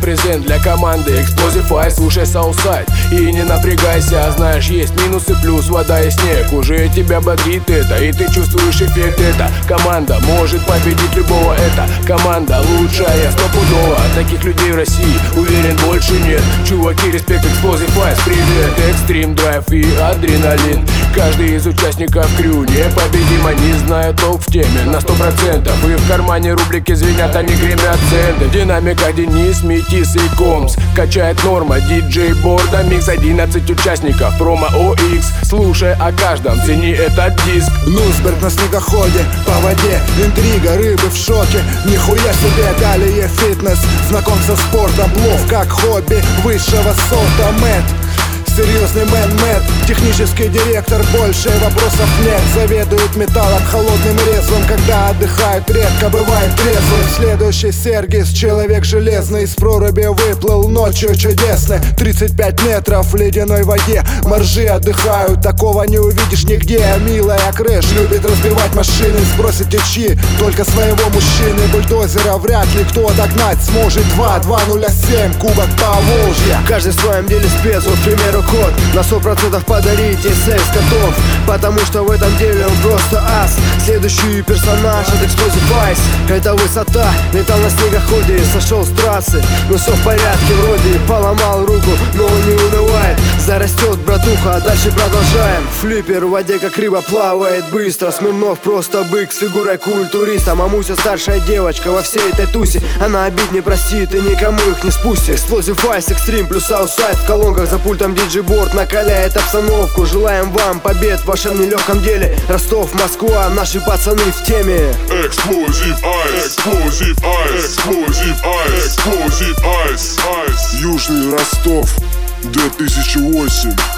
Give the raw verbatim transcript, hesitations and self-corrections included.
презент для команды Explosive Ice. Слушай Southside и не напрягайся. Знаешь, есть минусы, плюс вода и снег. Уже тебя бодрит это, и ты чувствуешь эффект. Эта команда может победить любого. Эта команда лучшая, стопудово. Таких людей в России, уверен, больше нет. Чуваки, респект, Explosive Ice, привет. Экстрим, драйв и адреналин. Каждый из участников крю непобедим. Они знают толк в теме на сто процентов. И в кармане рублики звенят, они гремят центы. Динамика Денис, Метис и Комс. Качает норма, диджей Борда, микс. Одиннадцать участников, промо о икс. Слушай о каждом, цени этот диск. Нусберг на снегоходе, по воде, интрига, рыбы в шоке. Нихуя себе, далее фитнес. Знаком со спортом, плов как хобби высшего сорта. Мэтт, серьезный мэн-мэт, технический директор, больше вопросов нет. Заведует металлом, холодным и резвым. Когда отдыхает, редко бывает трезвым. Следующий Сергис, человек железный. Из проруби выплыл ночью чудесной. Тридцать пять метров в ледяной воде. Моржи отдыхают, такого не увидишь нигде. Милая Крэш любит разбивать машины. Сбросить течи только своего мужчины. Бульдозера вряд ли кто догнать сможет. Два, два, нуля, семь, кубок Поволжья. Каждый в своем деле спец, вот, к примеру, кот. На сто процентов подарите секс готов, потому что в этом деле он просто ас. Следующий персонаж от Explosive Ice. Это высота, летал на снегоходе, сошел с трассы. Но все в порядке вроде, поломал руку, но он не унывает. Зарастет братуха, а дальше продолжаем. Флиппер в воде как рыба плавает быстро. Смирнов просто бык с фигурой культуриста. Мамуся старшая девочка во всей этой тусе. Она обид не простит и никому их не спустит. Explosive Ice, Extreme плюс Southside. В колонках за пультом диджей Борд накаляет обстановку. Желаем вам побед в вашем нелегком деле. Ростов, Москва, наши пацаны в теме. Explosive Ice, Explosive Ice, Explosive Ice, Explosive Ice, Ice. Южный Ростов, две тысячи восемь.